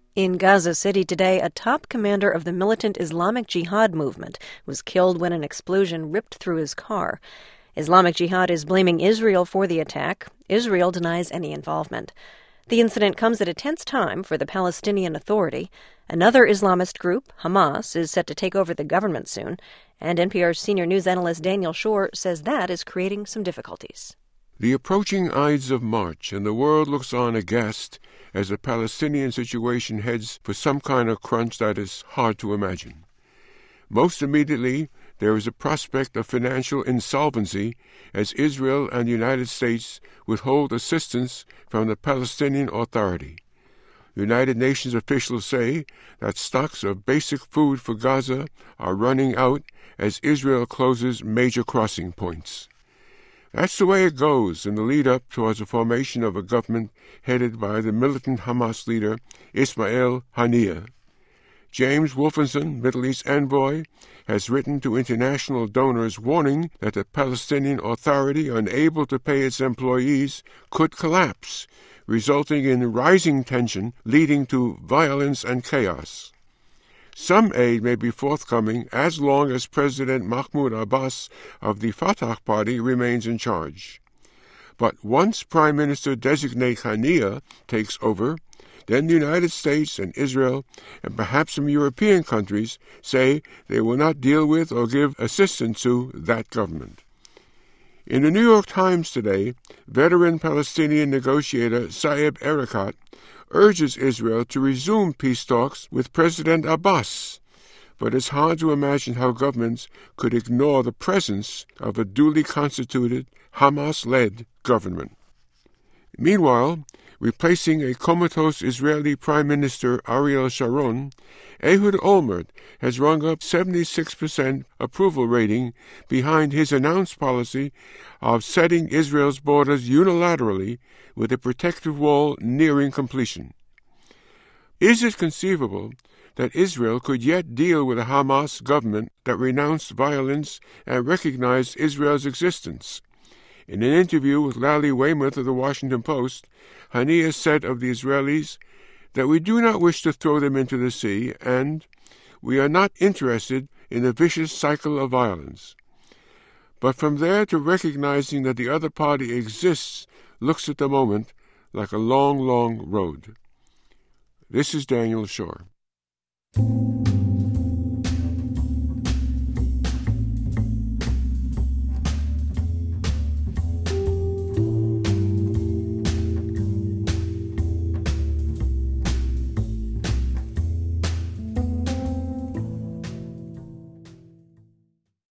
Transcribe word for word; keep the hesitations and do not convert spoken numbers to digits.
In Gaza City today, a top commander of the militant Islamic Jihad movement was killed when an explosion ripped through his car. Islamic Jihad is blaming Israel for the attack. Israel denies any involvement. The incident comes at a tense time for the Palestinian Authority. Another Islamist group, Hamas, is set to take over the government soon, and N P R's senior news analyst Daniel Schorr says that is creating some difficulties. The approaching Ides of March, and the world looks on aghast as the Palestinian situation heads for some kind of crunch that is hard to imagine. Most immediately, there is a prospect of financial insolvency as Israel and the United States withhold assistance from the Palestinian Authority. United Nations officials say that stocks of basic food for Gaza are running out as Israel closes major crossing points. That's the way it goes in the lead-up towards the formation of a government headed by the militant Hamas leader Ismail Haniyeh. James Wolfensohn, Middle East envoy, has written to international donors warning that the Palestinian Authority, unable to pay its employees, could collapse, resulting in rising tension leading to violence and chaos. Some aid may be forthcoming as long as President Mahmoud Abbas of the Fatah party remains in charge. But once Prime Minister-designate Haniyeh takes over, then the United States and Israel, and perhaps some European countries, say they will not deal with or give assistance to that government. In the New York Times today, veteran Palestinian negotiator Saeb Erekat urges Israel to resume peace talks with President Abbas, but it's hard to imagine how governments could ignore the presence of a duly constituted, Hamas-led government. Meanwhile, replacing a comatose Israeli Prime Minister Ariel Sharon, Ehud Olmert has rung up seventy-six percent approval rating behind his announced policy of setting Israel's borders unilaterally with a protective wall nearing completion. Is it conceivable that Israel could yet deal with a Hamas government that renounced violence and recognized Israel's existence? In an interview with Lally Weymouth of the Washington Post, Haniyeh said of the Israelis that we do not wish to throw them into the sea, and we are not interested in a vicious cycle of violence. But from there to recognizing that the other party exists looks at the moment like a long, long road. This is Daniel Schorr.